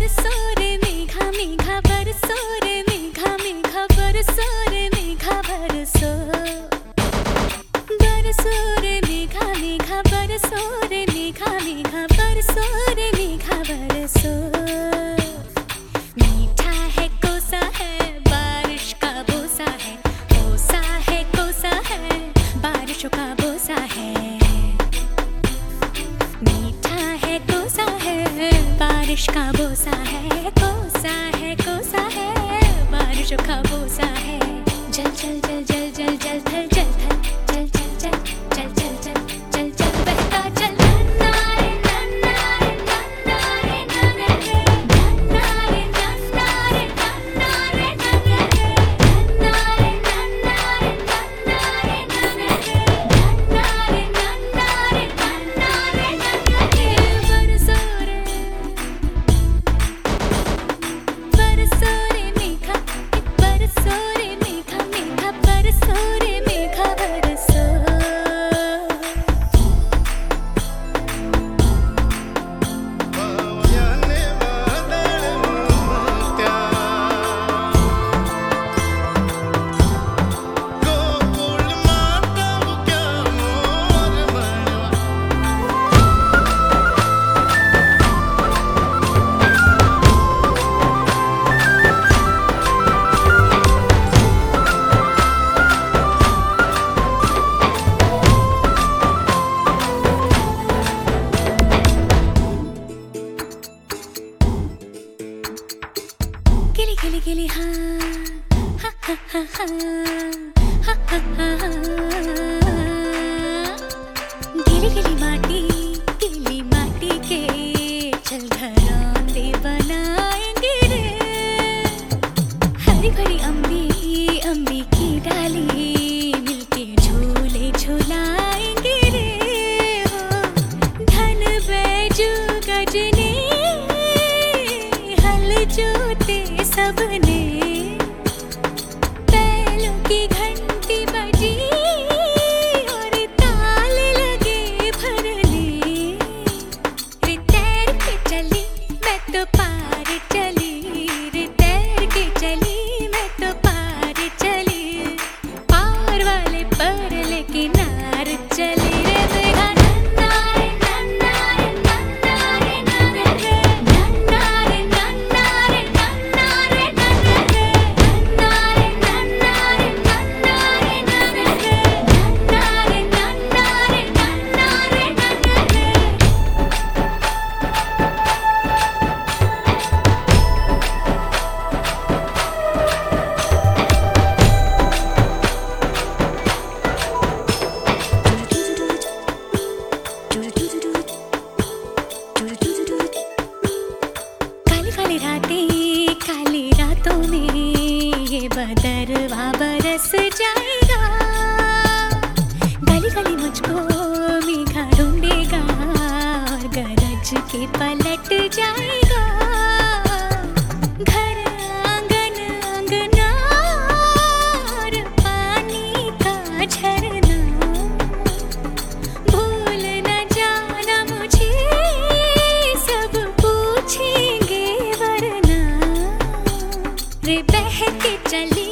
बरसो रे मेघा मेघा बरसो रे मेघा मेघा बरसो रे मेघा बरसो बरसो रे मेघा मेघा बरसो रे मेघा मेघा बरसो रे मेघा बरसो। मीठा है कोसा है बारिश का बोसा है, कोसा है कोसा है बारिशों का बोसा है। मीठा है कोसा है बारिश का बोसा है, कोसा है कोसा है बारिशों का बोसा है। जल जल जल जल जल जल थल जल थल चल चल चल चल चल चल चल चल बहता चल। नन्ना रे नन्ना रे नन्ना रे नन्ना रे नन्ना रे नन्ना रे नन्ना रे नन्ना रे नन्ना रे नन्ना रे नन्ना रे नन्ना रे नन्ना रे नन्ना रे नन्ना रे नन्ना रे। बरसो रे बरसो रे मेघा बरसो रे मेघा मेघा बरसो रे मेघा बरसो। गिली गिली गिली हाँ हा हा हा हा हा हा हा। गिली गिली माटी के चल घरौंदे बनाएंगे रे। हरी भरी अम्बी की डाली मिलके झूले झुलाएंगे रे। धन बैजू गजनी हल जोते सबने, बैलों की घंटी बजी और ताल लगे भरने। रे तैर के चली मैं तो पार चली, रे तैर के चली मैं तो पार चली। पार वाले पर लेके नार चली रे मेघा। नन्ना रे नन्ना रे नन्ना रे नन्ना रे नन्ना रे नन्ना रे नन्ना रे नन्ना रे नन्ना रे नन्ना रे नन्ना रे नन्ना रे नन्ना रे नन्ना रे नन्ना रे नन्ना रे। काली रातों में ये बदरवा बरस जाएगा। गली गली मुझको मेघा ढूंढेगा और गरज के पलट जाएगा। घर आंगन अंगना और पानी का झरना, भूल न जाना मुझे सब पूछेंगे वरना। रे बह के चली